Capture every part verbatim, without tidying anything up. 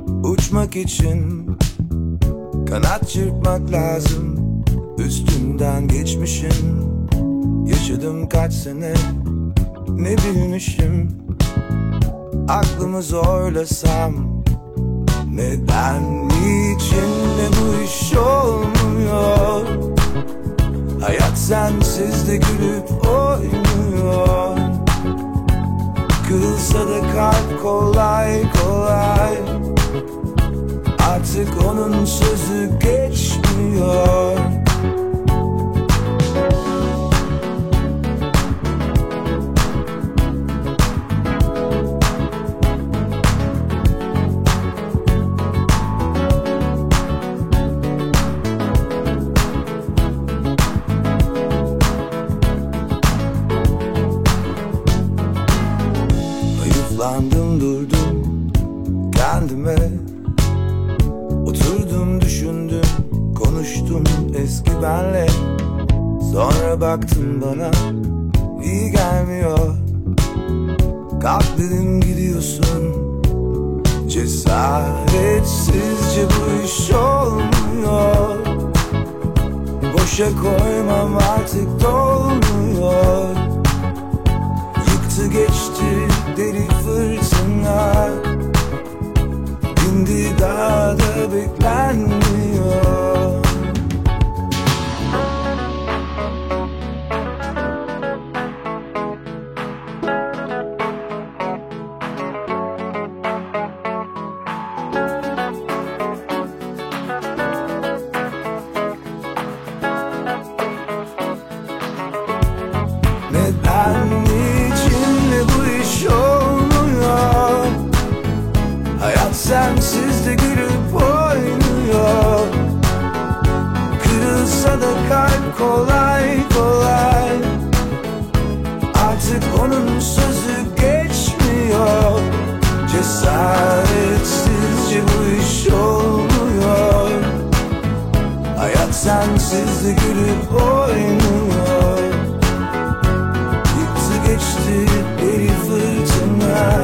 Uçmak için kanat çırpmak lazım. Üstünden geçmişim. Yaşadım kaç sene, ne bilmişim. Aklımı zorlasam, neden, niçin de bu iş olmuyor? Hayat sensiz de gülüp oynuyor. Kırılsa da kalp kolay kolay, artık onun sözü geçmiyor. Hayıflandım durdum kendime, oturdum düşündüm konuştum eski benle. Sonra baktım bana iyi gelmiyor. Kalk dedim gidiyorsun, cesaretsizce bu iş olmuyor. Boşa koymam artık dolmuyor. Yıktı geçti deli fırtına, dindi daha da beklenmiyor. Neden, niçin de bu iş olmuyor? Hayat sensiz de gülüp oynuyor. Kırılsa da kalp kolay kolay, artık onun sözü geçmiyor. Cesaretsizce bu iş olmuyor. Hayat sensiz de gülüp oynuyor. Yıktı geçti deli fırtına,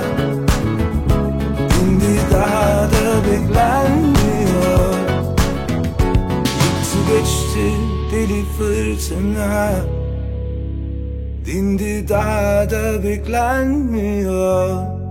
dindi daha da beklenmiyor. Yıktı geçti deli fırtına, dindi daha da beklenmiyor.